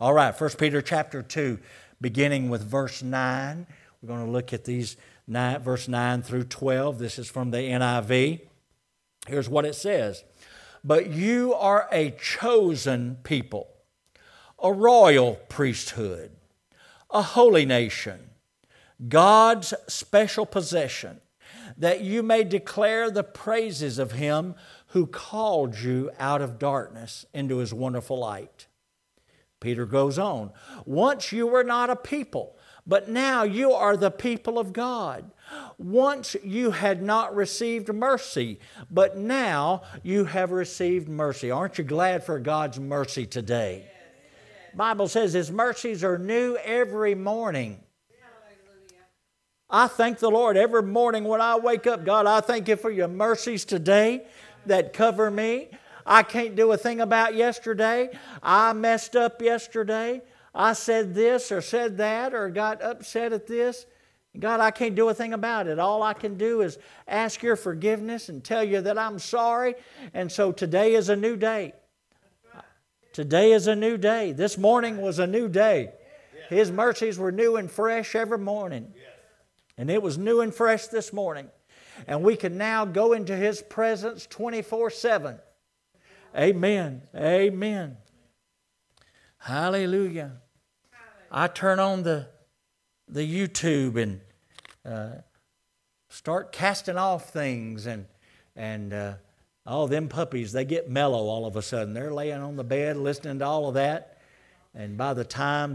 All right, 1 Peter chapter 2, beginning with verse 9. We're going to look at these verse 9 through 12. This is from the NIV. Here's what it says. But you are a chosen people, a royal priesthood, a holy nation, God's special possession, that you may declare the praises of Him who called you out of darkness into His wonderful light. Peter goes on, once you were not a people, but now you are the people of God. Once you had not received mercy, but now you have received mercy. Aren't you glad for God's mercy today? The Bible says His mercies are new every morning. I thank the Lord every morning when I wake up. God, I thank You for Your mercies today that cover me. I can't do a thing about yesterday. I messed up yesterday. I said this or said that or got upset at this. God, I can't do a thing about it. All I can do is ask Your forgiveness and tell You that I'm sorry. And so today is a new day. Today is a new day. This morning was a new day. His mercies were new and fresh every morning. And it was new and fresh this morning. And we can now go into His presence 24/7. Amen. Amen. Hallelujah. I turn on the YouTube and start casting off things and all them puppies, they get mellow all of a sudden. They're laying on the bed listening to all of that. And by the time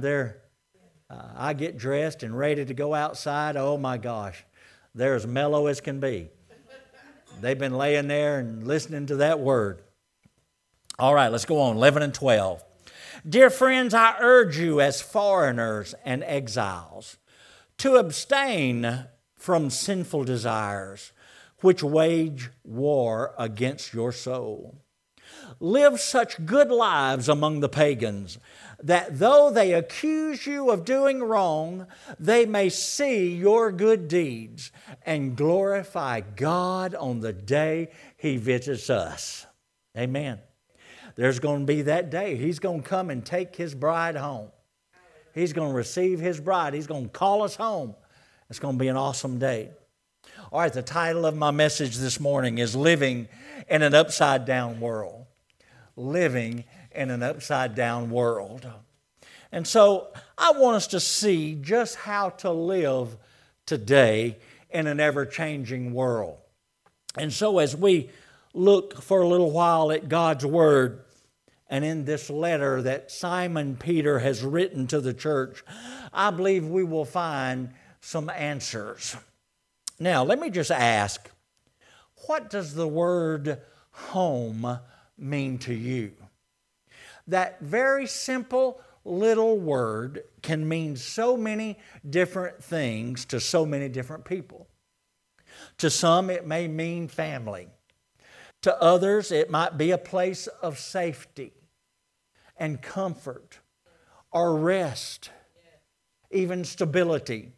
I get dressed and ready to go outside, oh my gosh, they're as mellow as can be. They've been laying there and listening to that word. All right, let's go on, 11 and 12. Dear friends, I urge you as foreigners and exiles to abstain from sinful desires which wage war against your soul. Live such good lives among the pagans that though they accuse you of doing wrong, they may see your good deeds and glorify God on the day He visits us. Amen. There's going to be that day. He's going to come and take His bride home. He's going to receive His bride. He's going to call us home. It's going to be an awesome day. All right, the title of my message this morning is Living in an Upside Down World. Living in an upside down world. And so I want us to see just how to live today in an ever-changing world. And so as we look for a little while at God's Word, and in this letter that Simon Peter has written to the church, I believe we will find some answers. Now, let me just ask, what does the word home mean to you? That very simple little word can mean so many different things to so many different people. To some, it may mean family. To others, it might be a place of safety and comfort or rest, even stability,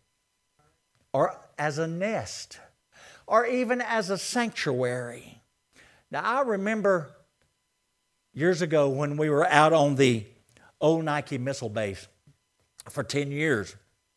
or as a nest, or even as a sanctuary. Now, I remember years ago when we were out on the old Nike missile base for 10 years.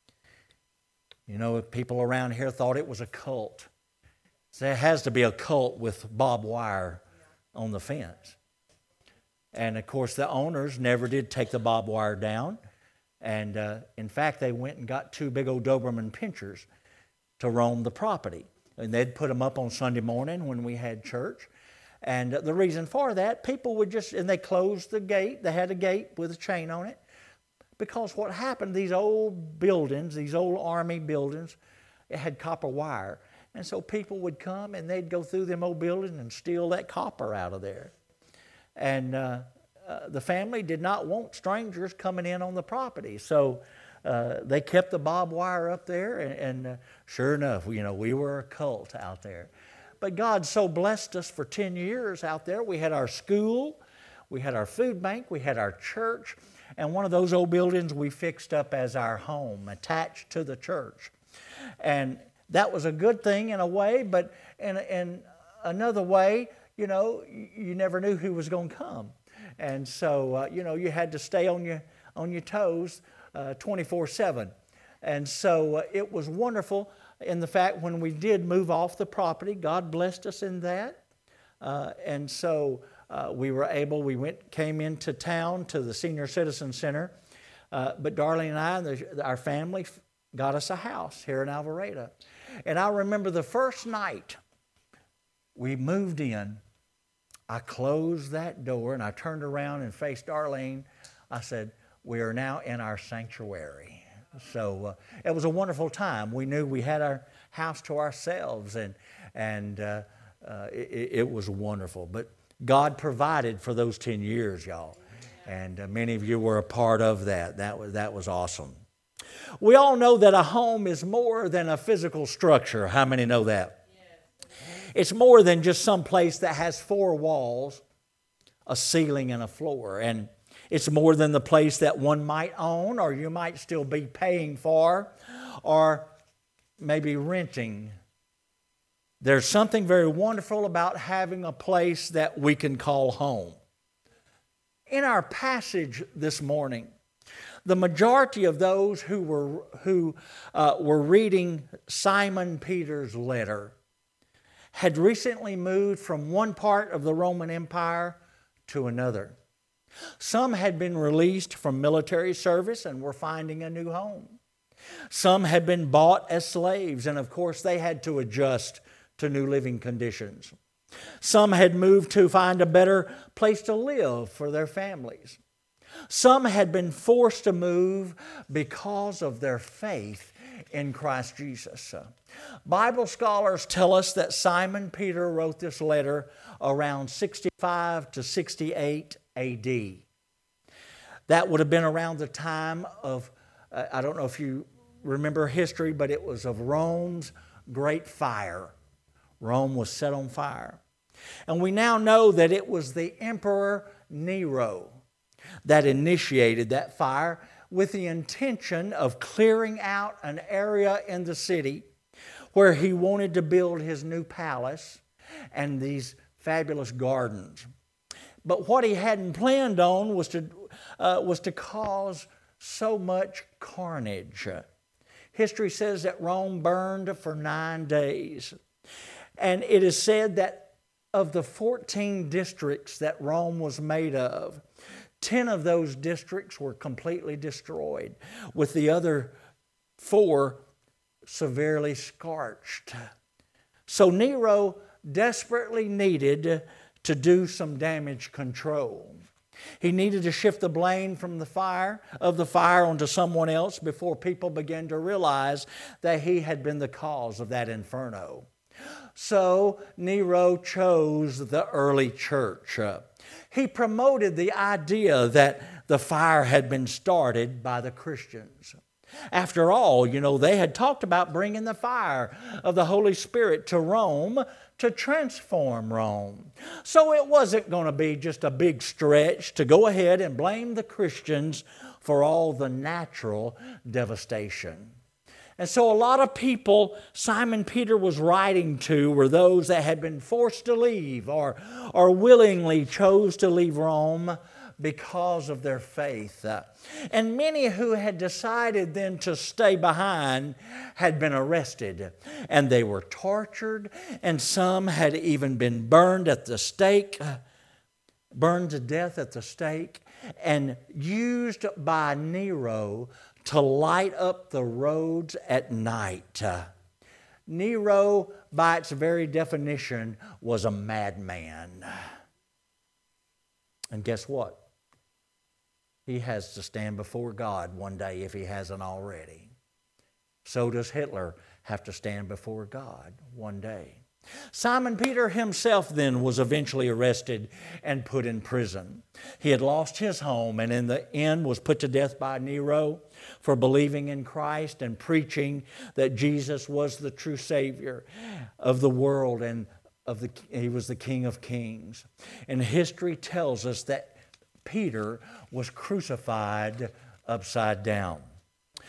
You know, people around here thought it was a cult. So it has to be a cult with barbed wire on the fence. And of course, the owners never did take the barbed wire down. And in fact, they went and got two big old Doberman pinschers to roam the property. And they'd put them up on Sunday morning when we had church. And the reason for that, people would and they closed the gate. They had a gate with a chain on it. Because what happened, these old buildings, these old army buildings, it had copper wire. And so people would come and they'd go through them old buildings and steal that copper out of there. And the family did not want strangers coming in on the property. So they kept the barbed wire up there. And sure enough, you know, we were a cult out there. But God so blessed us for 10 years out there. We had our school, we had our food bank, we had our church. And one of those old buildings we fixed up as our home, attached to the church. And that was a good thing in a way, but in another way, you know, you never knew who was going to come. And so, you know, you had to stay on on your toes 24/7. And so it was wonderful in the fact when we did move off the property, God blessed us in that. And so we came into town to the Senior Citizen Center. But Darlene and I and our family got us a house here in Alvarado. And I remember the first night we moved in, I closed that door and I turned around and faced Darlene. I said, we are now in our sanctuary. So it was a wonderful time. We knew we had our house to ourselves, and it was wonderful. But God provided for those 10 years, y'all. And many of you were a part of that. That was awesome. We all know that a home is more than a physical structure. How many know that? Yes. It's more than just some place that has 4 walls, a ceiling, and a floor. And it's more than the place that one might own, or you might still be paying for, or maybe renting. There's something very wonderful about having a place that we can call home. In our passage this morning, the majority of those who were reading Simon Peter's letter had recently moved from one part of the Roman Empire to another. Some had been released from military service and were finding a new home. Some had been bought as slaves, and of course they had to adjust to new living conditions. Some had moved to find a better place to live for their families. Some had been forced to move because of their faith in Christ Jesus. Bible scholars tell us that Simon Peter wrote this letter around 65 to 68 AD. That would have been around the time of, I don't know if you remember history, but it was of Rome's great fire. Rome was set on fire. And we now know that it was the Emperor Nero that initiated that fire with the intention of clearing out an area in the city where he wanted to build his new palace and these fabulous gardens. But what he hadn't planned on was to cause so much carnage. History says that Rome burned for 9 days. And it is said that of the 14 districts that Rome was made of, 10 of those districts were completely destroyed, with the other 4 severely scorched. So Nero desperately needed to do some damage control. He needed to shift the blame from the fire onto someone else before people began to realize that he had been the cause of that inferno. So Nero chose the early church. He promoted the idea that the fire had been started by the Christians. After all, they had talked about bringing the fire of the Holy Spirit to Rome to transform Rome. So it wasn't going to be just a big stretch to go ahead and blame the Christians for all the natural devastation. And so a lot of people Simon Peter was writing to were those that had been forced to leave or willingly chose to leave Rome because of their faith. And many who had decided then to stay behind had been arrested, and they were tortured, and some had even been burned to death at the stake, and used by Nero to light up the roads at night. Nero, by its very definition, was a madman. And guess what? He has to stand before God one day if he hasn't already. So does Hitler have to stand before God one day. Simon Peter himself then was eventually arrested and put in prison. He had lost his home and in the end was put to death by Nero for believing in Christ and preaching that Jesus was the true Savior of the world and he was the King of Kings. And history tells us that Peter was crucified upside down.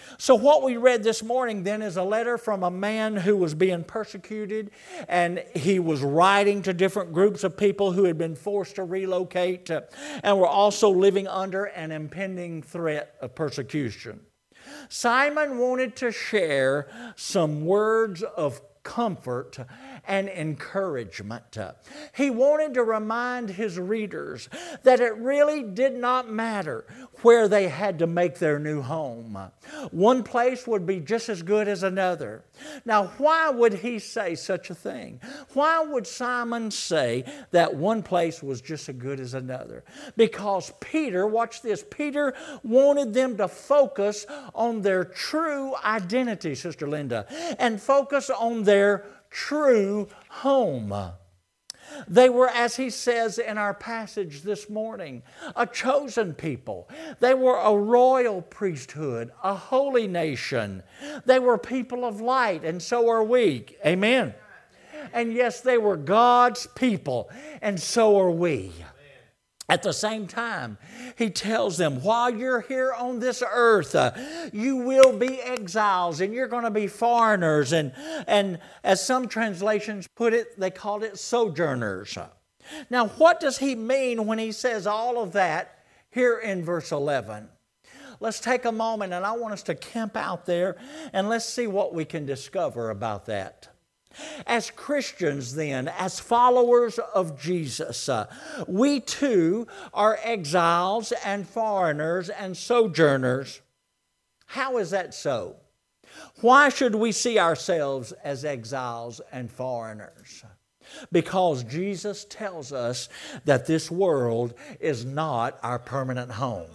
So what we read this morning then is a letter from a man who was being persecuted, and he was writing to different groups of people who had been forced to relocate and were also living under an impending threat of persecution. Simon wanted to share some words of comfort and encouragement. He wanted to remind his readers that it really did not matter where they had to make their new home. One place would be just as good as another. Now, why would he say such a thing? Why would Simon say that one place was just as good as another? Because Peter, watch this, Peter wanted them to focus on their true identity, Sister Linda, and focus on their true home. They were, as he says in our passage this morning, a chosen people. They were a royal priesthood, a holy nation. They were people of light, and so are we. Amen. And yes, they were God's people, and so are we. At the same time, he tells them, while you're here on this earth, you will be exiles and you're going to be foreigners. And as some translations put it, they called it sojourners. Now, what does he mean when he says all of that here in verse 11? Let's take a moment, and I want us to camp out there and let's see what we can discover about that. As Christians then, as followers of Jesus, we too are exiles and foreigners and sojourners. How is that so? Why should we see ourselves as exiles and foreigners? Because Jesus tells us that this world is not our permanent home.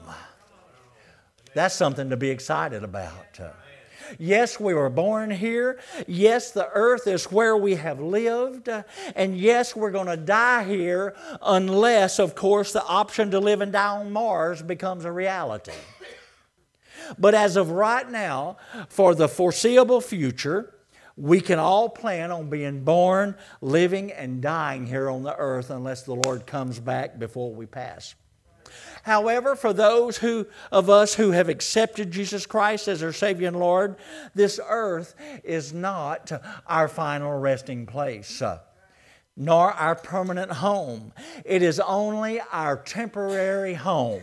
That's something to be excited about. Yes, we were born here. Yes, the earth is where we have lived. And yes, we're going to die here unless, of course, the option to live and die on Mars becomes a reality. But as of right now, for the foreseeable future, we can all plan on being born, living, and dying here on the earth unless the Lord comes back before we pass. However, for those of us who have accepted Jesus Christ as our Savior and Lord, this earth is not our final resting place, nor our permanent home. It is only our temporary home.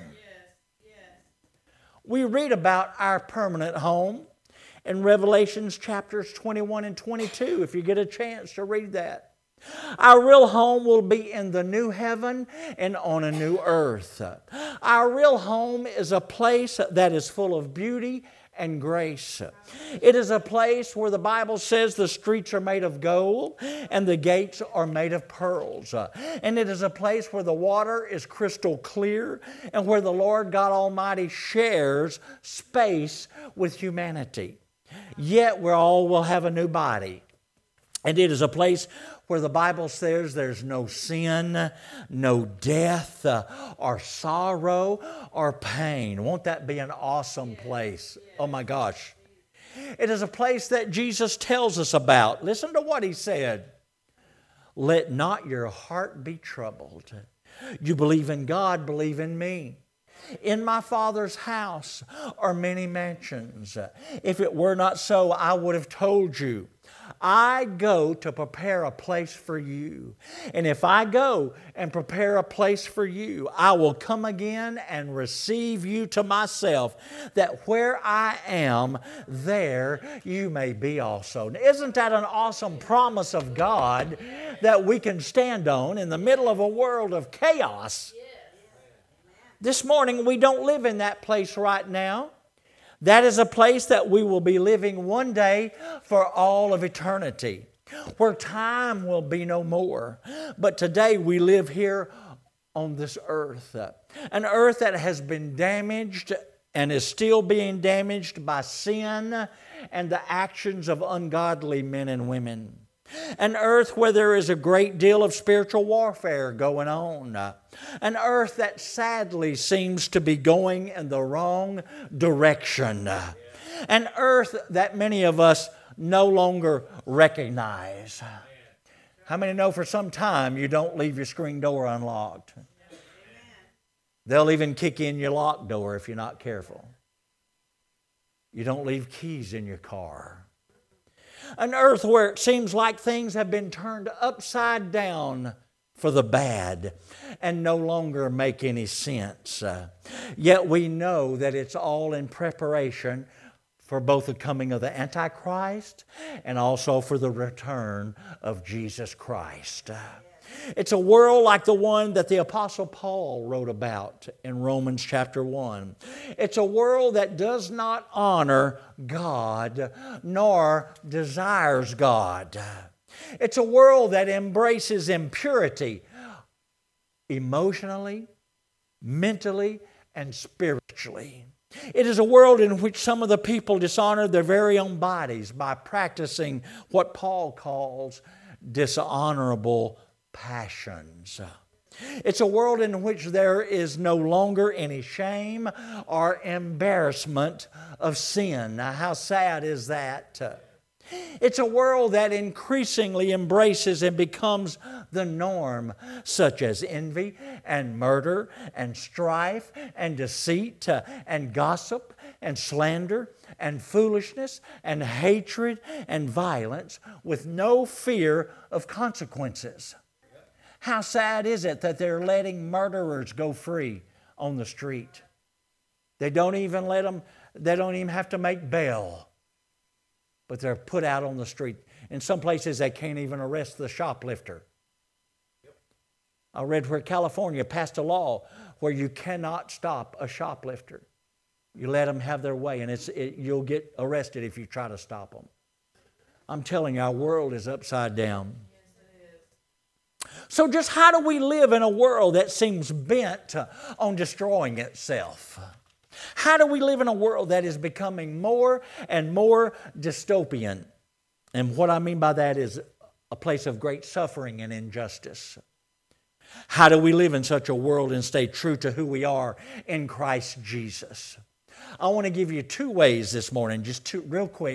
We read about our permanent home in Revelations chapters 21 and 22, if you get a chance to read that. Our real home will be in the new heaven and on a new earth. Our real home is a place that is full of beauty and grace. It is a place where the Bible says the streets are made of gold and the gates are made of pearls. And it is a place where the water is crystal clear and where the Lord God Almighty shares space with humanity. Yet we all will have a new body. And it is a place where the Bible says there's no sin, no death, or sorrow, or pain. Won't that be an awesome place? Oh my gosh. It is a place that Jesus tells us about. Listen to what He said. Let not your heart be troubled. You believe in God, believe in me. In my Father's house are many mansions. If it were not so, I would have told you. I go to prepare a place for you. And if I go and prepare a place for you, I will come again and receive you to myself, that where I am, there you may be also. Isn't that an awesome promise of God that we can stand on in the middle of a world of chaos? This morning, we don't live in that place right now. That is a place that we will be living one day for all of eternity, where time will be no more. But today we live here on this earth, an earth that has been damaged and is still being damaged by sin and the actions of ungodly men and women. An earth where there is a great deal of spiritual warfare going on. An earth that sadly seems to be going in the wrong direction. An earth that many of us no longer recognize. How many know for some time you don't leave your screen door unlocked? They'll even kick in your locked door if you're not careful. You don't leave keys in your car. An earth where it seems like things have been turned upside down for the bad and no longer make any sense. Yet we know that it's all in preparation for both the coming of the Antichrist and also for the return of Jesus Christ. It's a world like the one that the Apostle Paul wrote about in Romans chapter 1. It's a world that does not honor God nor desires God. It's a world that embraces impurity emotionally, mentally, and spiritually. It is a world in which some of the people dishonor their very own bodies by practicing what Paul calls dishonorable passions. It's a world in which there is no longer any shame or embarrassment of sin. Now, how sad is that? It's a world that increasingly embraces and becomes the norm, such as envy and murder and strife and deceit and gossip and slander and foolishness and hatred and violence with no fear of consequences. How sad is it that they're letting murderers go free on the street? They don't even have to make bail. But they're put out on the street. In some places, they can't even arrest the shoplifter. I read where California passed a law where you cannot stop a shoplifter. You let them have their way, and you'll get arrested if you try to stop them. I'm telling you, our world is upside down. So just how do we live in a world that seems bent on destroying itself? How do we live in a world that is becoming more and more dystopian? And what I mean by that is a place of great suffering and injustice. How do we live in such a world and stay true to who we are in Christ Jesus? I want to give you 2 ways this morning, just two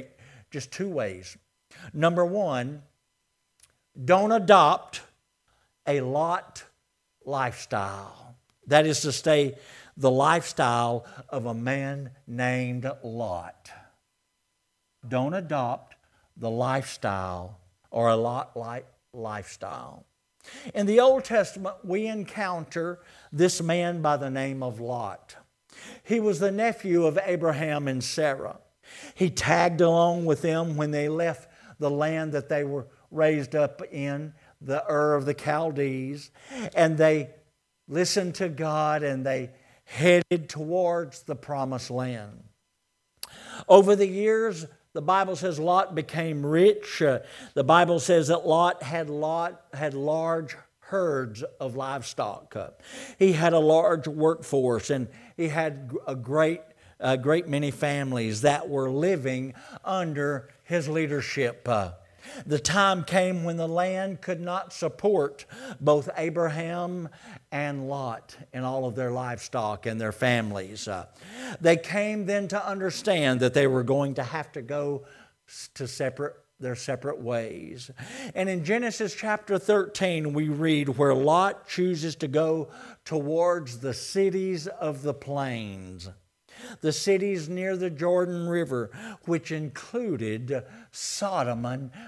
ways. Number 1, don't adopt a Lot lifestyle. That is to say, the lifestyle of a man named Lot. Don't adopt the lifestyle or a Lot-like lifestyle. In the Old Testament, we encounter this man by the name of Lot. He was the nephew of Abraham and Sarah. He tagged along with them when they left the land that they were raised up in, the Ur of the Chaldees, and they listened to God and they headed towards the promised land. Over the years, the Bible says Lot became rich. The Bible says that Lot had large herds of livestock. He had a large workforce, and he had a great many families that were living under his leadership. The time came when the land could not support both Abraham and Lot and all of their livestock and their families. They came then to understand that they were going to have to go to their separate ways. And in Genesis chapter 13, we read where Lot chooses to go towards the cities of the plains. The cities near the Jordan River, which included Sodom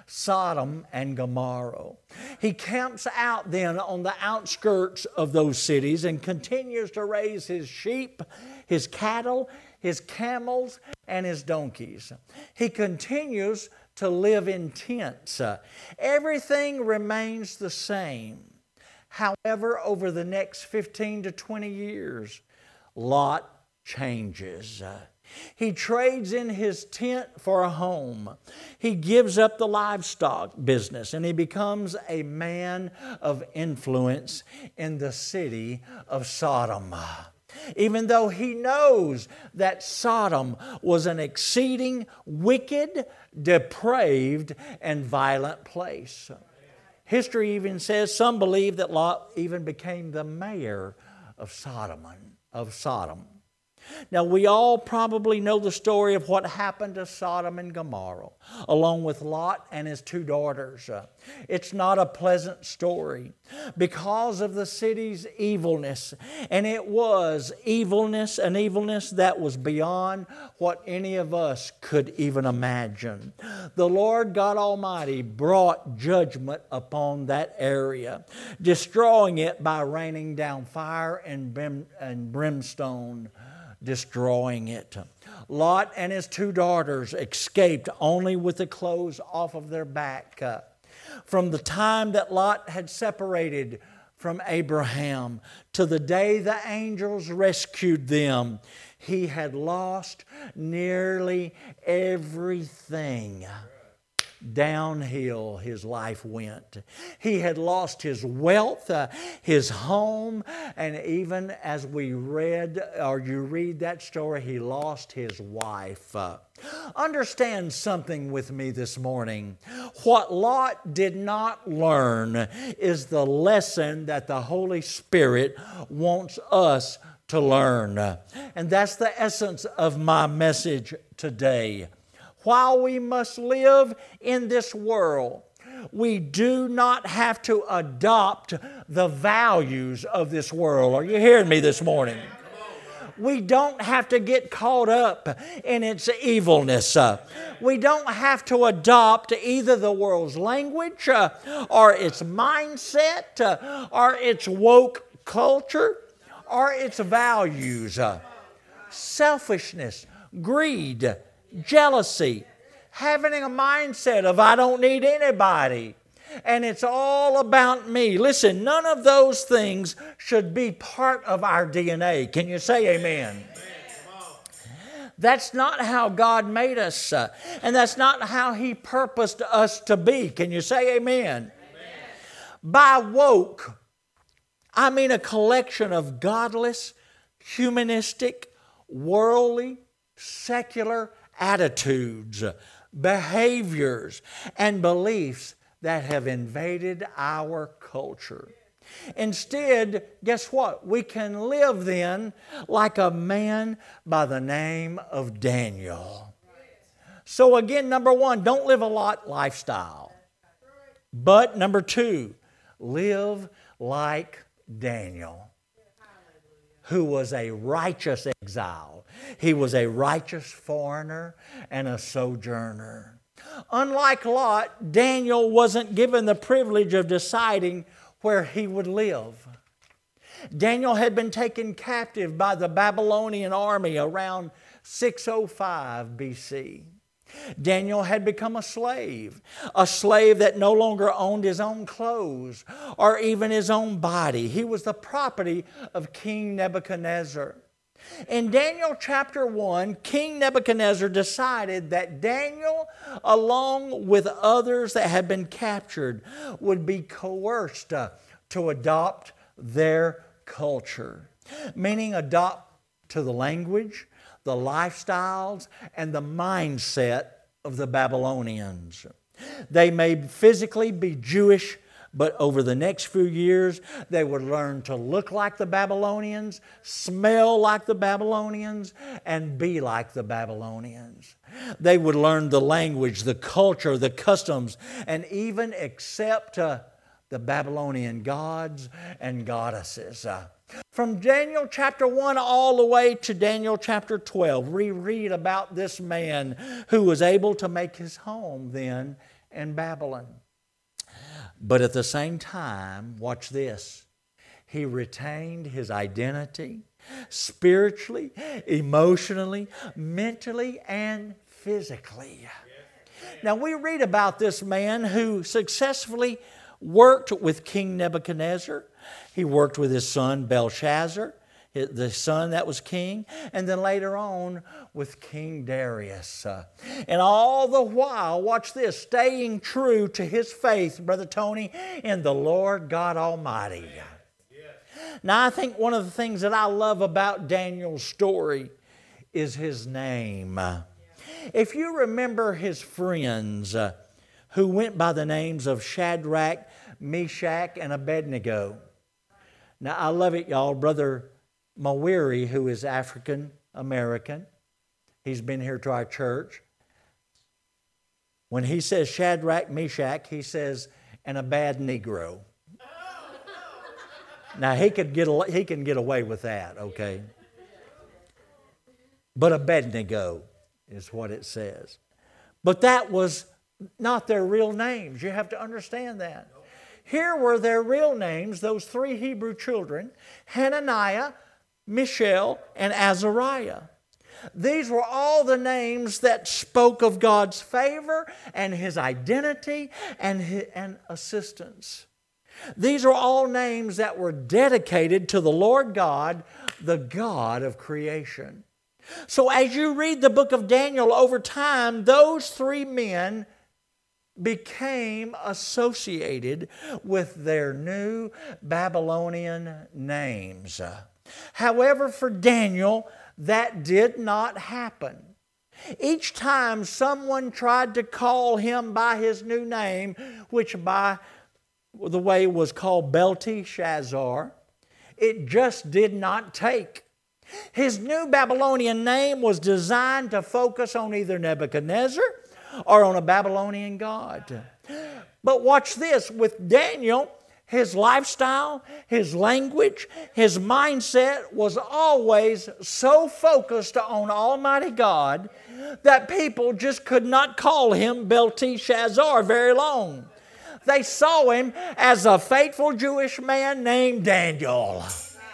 and Gomorrah. He camps out then on the outskirts of those cities and continues to raise his sheep, his cattle, his camels, and his donkeys. He continues to live in tents. Everything remains the same. However, over the next 15 to 20 years, Lot changes. He trades in his tent for a home. He gives up the livestock business and he becomes a man of influence in the city of Sodom. Even though he knows that Sodom was an exceeding wicked, depraved, and violent place. History even says some believe that Lot even became the mayor of Sodom. Now, we all probably know the story of what happened to Sodom and Gomorrah, along with Lot and his two daughters. It's not a pleasant story because of the city's evilness. And it was evilness, an evilness that was beyond what any of us could even imagine. The Lord God Almighty brought judgment upon that area, destroying it by raining down fire and brimstone, destroying it. Lot and his two daughters escaped only with the clothes off of their back. From the time that Lot had separated from Abraham to the day the angels rescued them, he had lost nearly everything. Downhill his life went. He had lost his wealth, his home, and even as we read, or you read that story, he lost his wife. Understand something with me this morning. What Lot did not learn is the lesson that the Holy Spirit wants us to learn. And that's the essence of my message today. While we must live in this world, we do not have to adopt the values of this world. Are you hearing me this morning? We don't have to get caught up in its evilness. We don't have to adopt either the world's language or its mindset or its woke culture or its values. Selfishness, greed, jealousy, having a mindset of I don't need anybody and it's all about me. Listen, none of those things should be part of our DNA. Can you say amen? That's not how God made us, and that's not how He purposed us to be. Can you say amen? By woke, I mean a collection of godless, humanistic, worldly, secular attitudes, behaviors, and beliefs that have invaded our culture. Instead, guess what? We can live then like a man by the name of Daniel. So again, number one, don't live a Lot lifestyle. But number two, live like Daniel, who was a righteous exile. He was a righteous foreigner and a sojourner. Unlike Lot, Daniel wasn't given the privilege of deciding where he would live. Daniel had been taken captive by the Babylonian army around 605 BC. Daniel had become a slave that no longer owned his own clothes or even his own body. He was the property of King Nebuchadnezzar. In Daniel chapter 1, King Nebuchadnezzar decided that Daniel, along with others that had been captured, would be coerced to adopt their culture, meaning adopt to the language, the lifestyles, and the mindset of the Babylonians. They may physically be Jewish, but over the next few years, they would learn to look like the Babylonians, smell like the Babylonians, and be like the Babylonians. They would learn the language, the culture, the customs, and even accept the Babylonian gods and goddesses. From Daniel chapter 1 all the way to Daniel chapter 12, we read about this man who was able to make his home then in Babylon. But at the same time, watch this, he retained his identity spiritually, emotionally, mentally, and physically. Now we read about this man who successfully worked with King Nebuchadnezzar. He worked with his son Belshazzar, the son that was king, and then later on with King Darius. And all the while, watch this, staying true to his faith, Brother Tony, in the Lord God Almighty. Now, I think one of the things that I love about Daniel's story is his name. If you remember his friends who went by the names of Shadrach, Meshach, and Abednego. Now, I love it, y'all. Brother Mawiri, who is African American. He's been here to our church. When he says Shadrach, Meshach, he says, and a bad Negro. Now, he can get away with that, okay? But Abednego is what it says. But that was not their real names. You have to understand that. Here were their real names, those three Hebrew children, Hananiah, Mishael, and Azariah. These were all the names that spoke of God's favor and His identity and assistance. These are all names that were dedicated to the Lord God, the God of creation. So as you read the book of Daniel over time, those three men became associated with their new Babylonian names. However, for Daniel, that did not happen. Each time someone tried to call him by his new name, which by the way was called Belteshazzar, it just did not take. His new Babylonian name was designed to focus on either Nebuchadnezzar or on a Babylonian god. But watch this, with Daniel, his lifestyle, his language, his mindset was always so focused on Almighty God that people just could not call him Belteshazzar very long. They saw him as a faithful Jewish man named Daniel.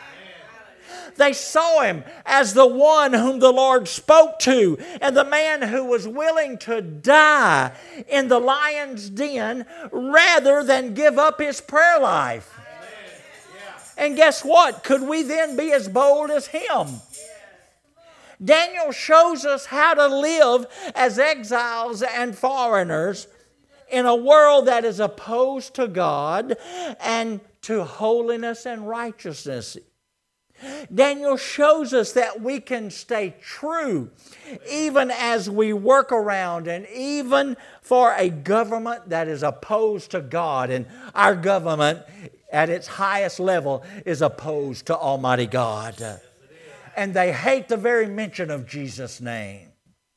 They saw him as the one whom the Lord spoke to and the man who was willing to die in the lion's den rather than give up his prayer life. And guess what? Could we then be as bold as him? Daniel shows us how to live as exiles and foreigners in a world that is opposed to God and to holiness and righteousness. Daniel shows us that we can stay true even as we work around and even for a government that is opposed to God. And our government at its highest level is opposed to Almighty God. And they hate the very mention of Jesus' name.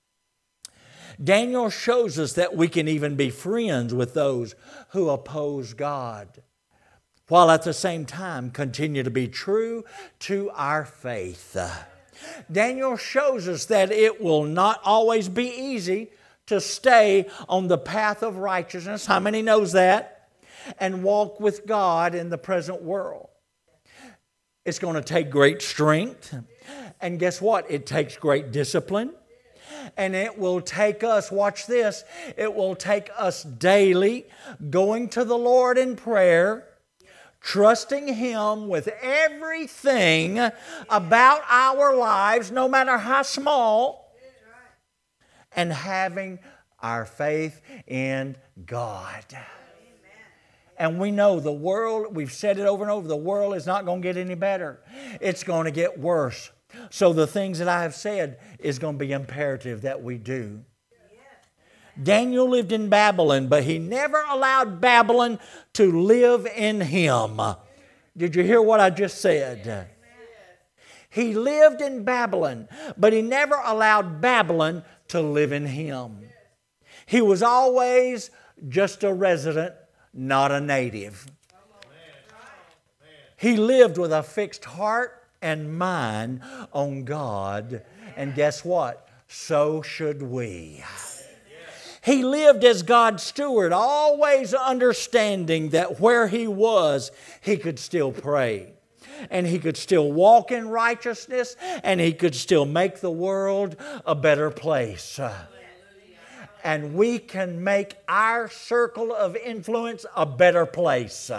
Daniel shows us that we can even be friends with those who oppose God, while at the same time continue to be true to our faith. Daniel shows us that it will not always be easy to stay on the path of righteousness. How many knows that? And walk with God in the present world. It's going to take great strength. And guess what? It takes great discipline. And it will take us, watch this, it will take us daily going to the Lord in prayer, trusting Him with everything about our lives, no matter how small, and having our faith in God. And we know the world, we've said it over and over, the world is not going to get any better. It's going to get worse. So the things that I have said is going to be imperative that we do. Daniel lived in Babylon, but he never allowed Babylon to live in him. Did you hear what I just said? He lived in Babylon, but he never allowed Babylon to live in him. He was always just a resident, not a native. He lived with a fixed heart and mind on God. And guess what? So should we. He lived as God's steward, always understanding that where he was, he could still pray. And he could still walk in righteousness. And he could still make the world a better place. And we can make our circle of influence a better place.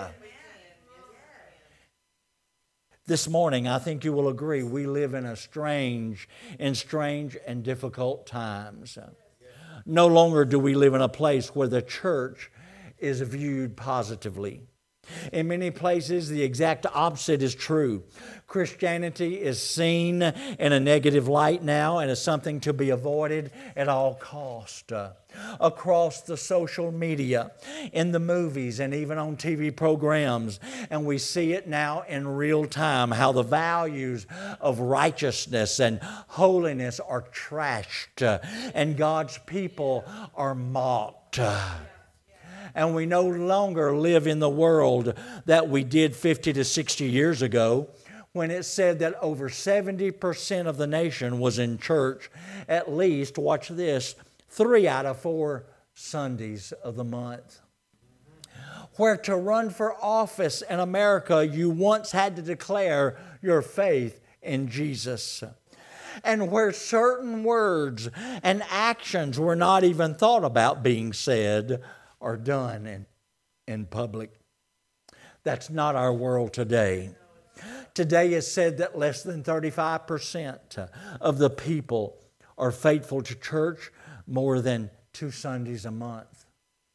This morning, I think you will agree, we live in strange and difficult times. No longer do we live in a place where the church is viewed positively. In many places, the exact opposite is true. Christianity is seen in a negative light now and is something to be avoided at all cost. Across the social media, in the movies, and even on TV programs. And we see it now in real time, how the values of righteousness and holiness are trashed, and God's people are mocked. And we no longer live in the world that we did 50 to 60 years ago, when it said that over 70% of the nation was in church at least, watch this, 3 out of 4 Sundays of the month. Where to run for office in America, you once had to declare your faith in Jesus. And where certain words and actions were not even thought about being said or done in public. That's not our world today. Today it's said that less than 35% of the people are faithful to church more than 2 Sundays a month.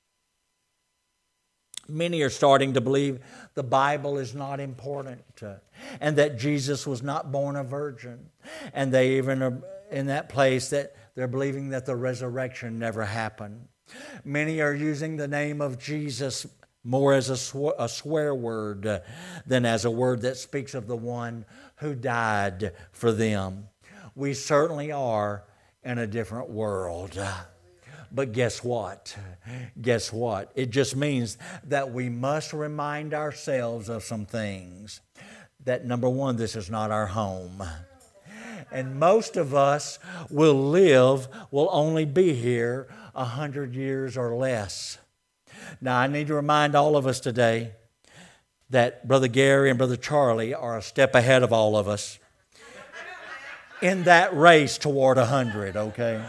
Many are starting to believe the Bible is not important and that Jesus was not born a virgin. And they even are in that place that they're believing that the resurrection never happened. Many are using the name of Jesus more as a swear word than as a word that speaks of the one who died for them. We certainly are in a different world. But guess what? Guess what? It just means that we must remind ourselves of some things. That number one, this is not our home. And most of us will only be here 100 years or less. Now, I need to remind all of us today that Brother Gary and Brother Charlie are a step ahead of all of us in that race toward 100, okay?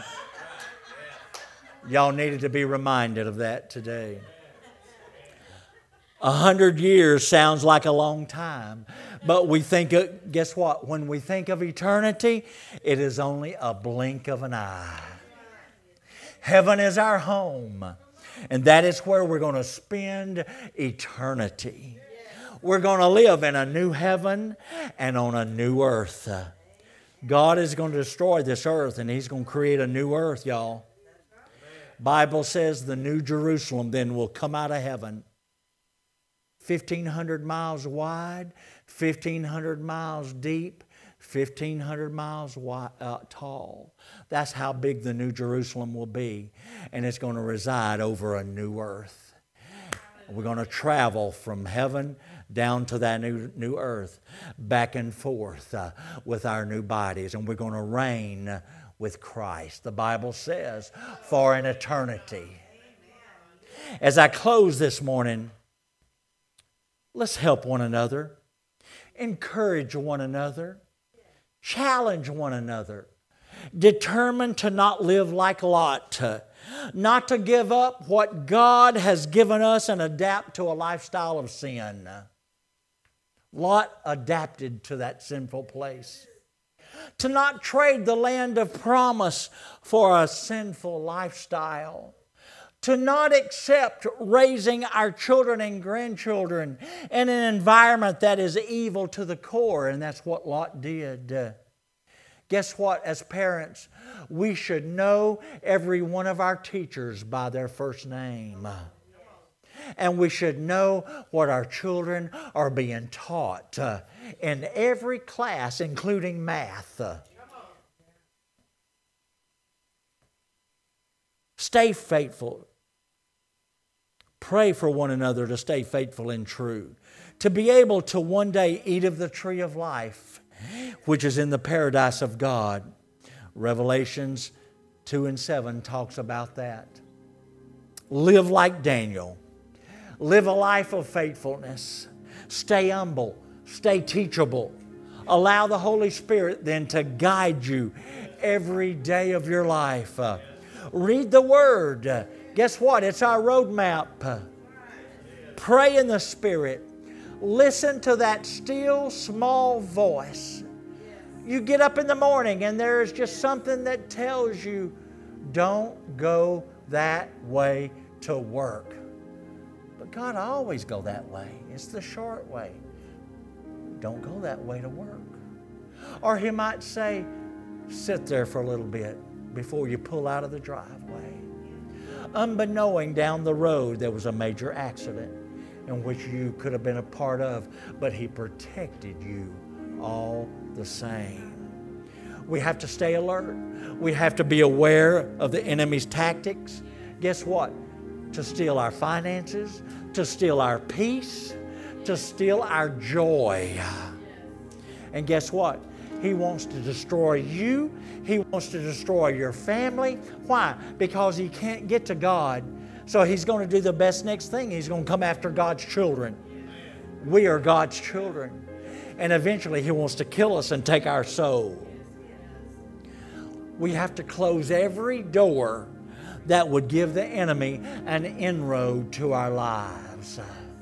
Y'all needed to be reminded of that today. 100 years sounds like a long time, but we think, guess what? When we think of eternity, it is only a blink of an eye. Heaven is our home, and that is where we're going to spend eternity. We're going to live in a new heaven and on a new earth. God is going to destroy this earth, and He's going to create a new earth, y'all. Bible says the new Jerusalem then will come out of heaven. 1,500 miles wide, 1,500 miles deep, 1,500 miles tall. That's how big the New Jerusalem will be. And it's going to reside over a new earth. We're going to travel from heaven down to that new earth, back and forth with our new bodies. And we're going to reign with Christ. The Bible says, for an eternity. As I close this morning, let's help one another, encourage one another, challenge one another, determined to not live like Lot, not to give up what God has given us and adapt to a lifestyle of sin. Lot adapted to that sinful place. To not trade the land of promise for a sinful lifestyle. To not accept raising our children and grandchildren in an environment that is evil to the core. And that's what Lot did. Guess what? As parents, we should know every one of our teachers by their first name. And we should know what our children are being taught in every class, including math. Stay faithful. Pray for one another to stay faithful and true. To be able to one day eat of the tree of life, which is in the paradise of God. Revelations 2:7 talks about that. Live like Daniel. Live a life of faithfulness. Stay humble. Stay teachable. Allow the Holy Spirit then to guide you every day of your life. Read the Word. Guess what? It's our roadmap. Pray in the Spirit. Listen to that still small voice. You get up in the morning and there is just something that tells you, don't go that way to work. But God, I always go that way. It's the short way. Don't go that way to work. Or He might say, sit there for a little bit before you pull out of the driveway. Unbeknowing down the road, there was a major accident in which you could have been a part of, but He protected you all the same. We have to stay alert. We have to be aware of the enemy's tactics. Guess what? To steal our finances, to steal our peace, to steal our joy. And guess what? He wants to destroy you. He wants to destroy your family. Why? Because he can't get to God. So he's going to do the best next thing. He's going to come after God's children. We are God's children. And eventually He wants to kill us and take our soul. We have to close every door that would give the enemy an inroad to our lives.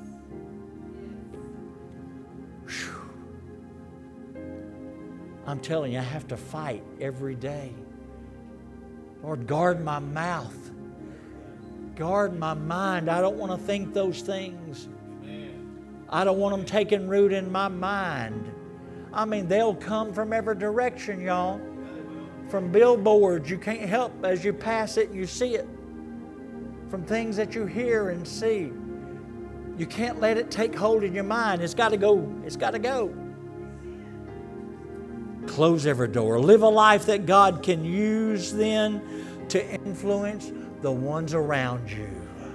I'm telling you, I have to fight every day. Lord, guard my mouth. Guard my mind. I don't want to think those things. I don't want them taking root in my mind. I mean, they'll come from every direction, y'all. From billboards, you can't help as you pass it, you see it. From things that you hear and see. You can't let it take hold in your mind. It's got to go. It's got to go. Close every door. Live a life that God can use then to influence the ones around you.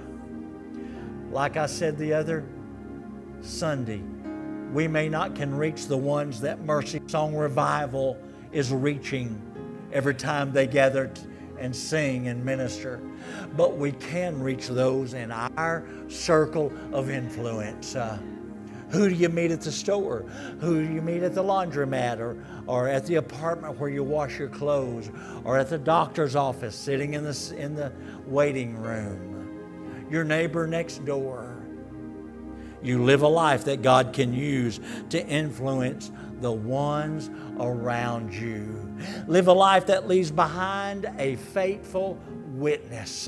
Like I said the other Sunday, we may not can reach the ones that Mercy Song Revival is reaching every time they gather and sing and minister. But we can reach those in our circle of influence. Who do you meet at the store? Who do you meet at the laundromat or at the apartment where you wash your clothes or at the doctor's office sitting in the waiting room? Your neighbor next door. You live a life that God can use to influence the ones around you. Live a life that leaves behind a faithful witness.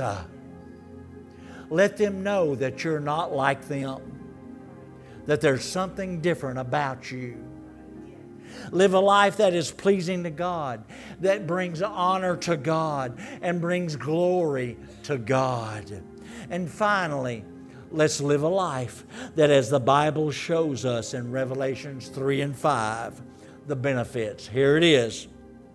Let them know that you're not like them. That there's something different about you. Live a life that is pleasing to God, that brings honor to God and brings glory to God. And finally, let's live a life that, as the Bible shows us in Revelations 3 and 5, the benefits. Here it is.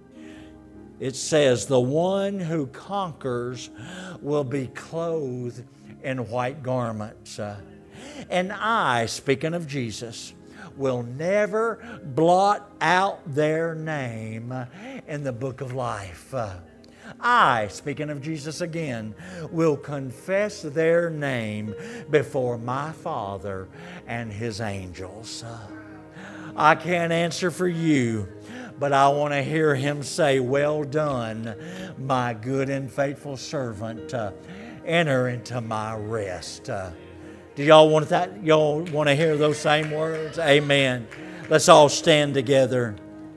It says, the one who conquers will be clothed in white garments. And I, speaking of Jesus, will never blot out their name in the book of life. I, speaking of Jesus again, will confess their name before my Father and His angels. I can't answer for you, but I want to hear Him say, well done, my good and faithful servant. Enter into my rest. Do y'all want that? Y'all want to hear those same words? Amen. Let's all stand together.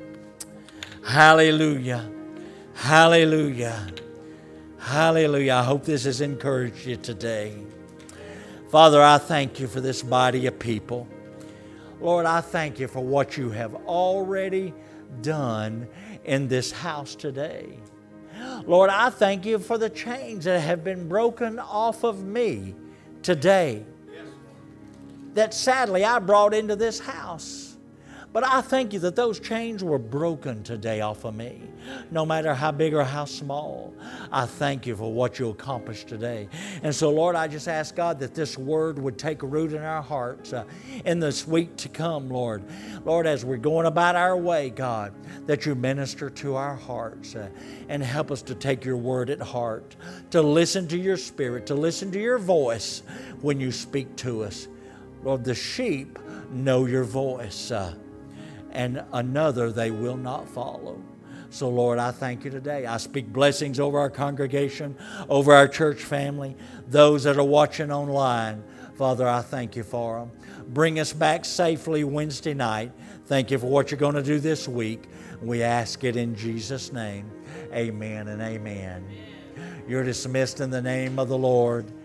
Hallelujah. Hallelujah. Hallelujah. I hope this has encouraged you today. Father, I thank you for this body of people. Lord, I thank you for what you have already done in this house today. Lord, I thank you for the chains that have been broken off of me today, that sadly I brought into this house. But I thank you that those chains were broken today off of me. No matter how big or how small, I thank you for what you accomplished today. And so, Lord, I just ask God that this word would take root in our hearts in this week to come, Lord. Lord, as we're going about our way, God, that you minister to our hearts and help us to take your word at heart, to listen to your spirit, to listen to your voice when you speak to us. Lord, the sheep know your voice, and another they will not follow. So, Lord, I thank you today. I speak blessings over our congregation, over our church family, those that are watching online. Father, I thank you for them. Bring us back safely Wednesday night. Thank you for what you're going to do this week. We ask it in Jesus' name. Amen and amen. You're dismissed in the name of the Lord.